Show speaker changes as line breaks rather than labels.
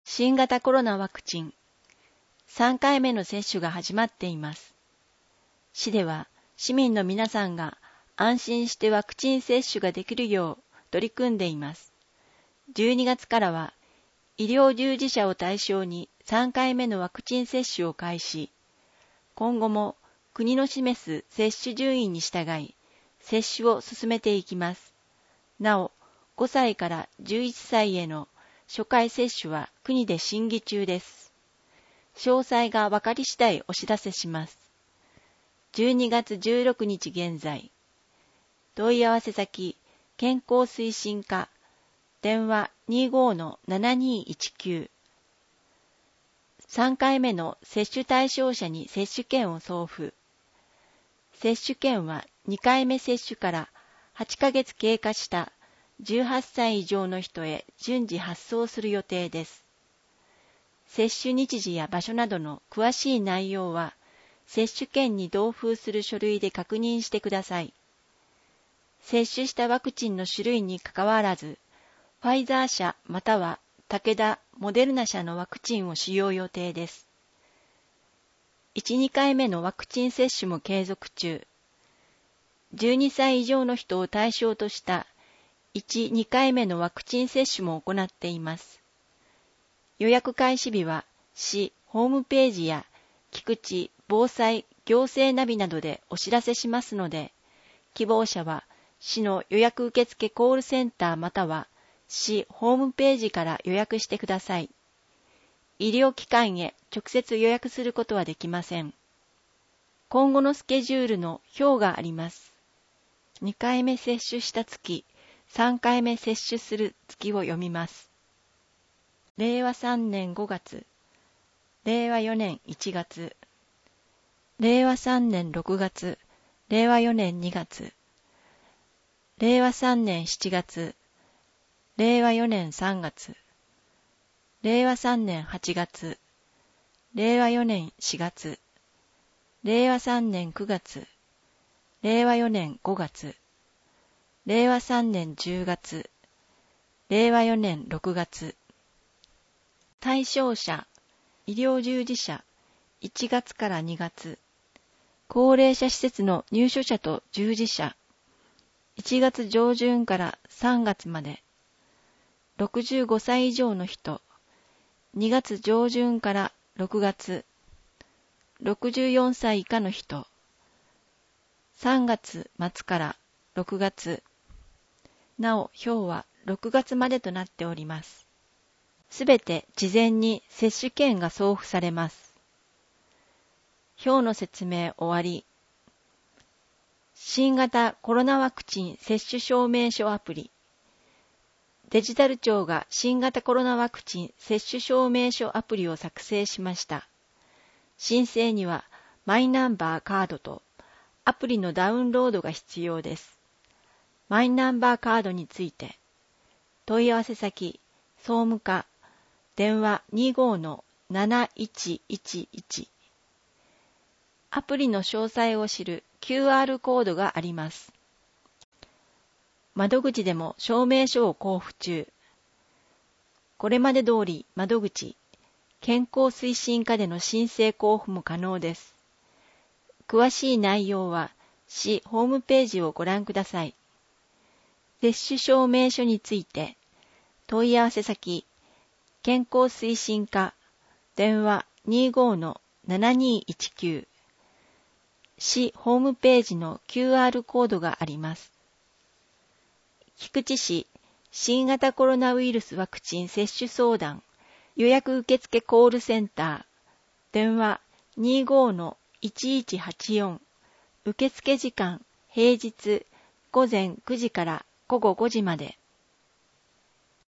新型コロナワクチン3回目の接種が始まっています。市では市民の皆さんが安心してワクチン接種ができるよう取り組んでいます。12月からは医療従事者を対象に3回目のワクチン接種を開始。今後も国の示す接種順位に従い、接種を進めていきます。なお、5歳から11歳への初回接種は国で審議中です。詳細が分かり次第お知らせします。12月16日現在、問い合わせ先、健康推進課、電話 25-7219。3回目の接種対象者に接種券を送付。接種券は2回目接種から8ヶ月経過した18歳以上の人へ順次発送する予定です。接種日時や場所などの詳しい内容は、接種券に同封する書類で確認してください。接種したワクチンの種類にかかわらず、ファイザー社または武田、モデルナ社のワクチンを使用予定です。1、2回目のワクチン接種も継続中。12歳以上の人を対象とした1、2回目のワクチン接種も行っています。予約開始日は市ホームページや菊池防災行政ナビなどでお知らせしますので、希望者は市の予約受付コールセンターまたは市ホームページから予約してください。医療機関へ直接予約することはできません。今後のスケジュールの表があります。2回目接種した月、3回目接種する月を読みます。令和3年5月、令和4年1月、令和3年6月、令和4年2月、令和3年7月、令和4年3月、令和3年8月、令和4年4月、令和3年9月、令和4年5月、令和3年10月、令和4年6月。対象者、医療従事者、1月から2月。高齢者施設の入所者と従事者、1月上旬から3月まで。65歳以上の人、2月上旬から6月。64歳以下の人、3月末から6月。なお、表は6月までとなっております。すべて事前に接種券が送付されます。表の説明終わり。新型コロナワクチン接種証明書アプリ。デジタル庁が新型コロナワクチン接種証明書アプリを作成しました。申請にはマイナンバーカードとアプリのダウンロードが必要です。マイナンバーカードについて、問い合わせ先、総務課、電話 25-7111。アプリの詳細を知る QR コードがあります。窓口でも証明書を交付中。これまで通り窓口、健康推進課での申請交付も可能です。詳しい内容は市ホームページをご覧ください。接種証明書について、問い合わせ先、健康推進課、電話 25-7219。市ホームページの QR コードがあります。菊池市新型コロナウイルスワクチン接種相談予約受付コールセンター、電話 25-1184。受付時間平日午前9時から午後5時まで。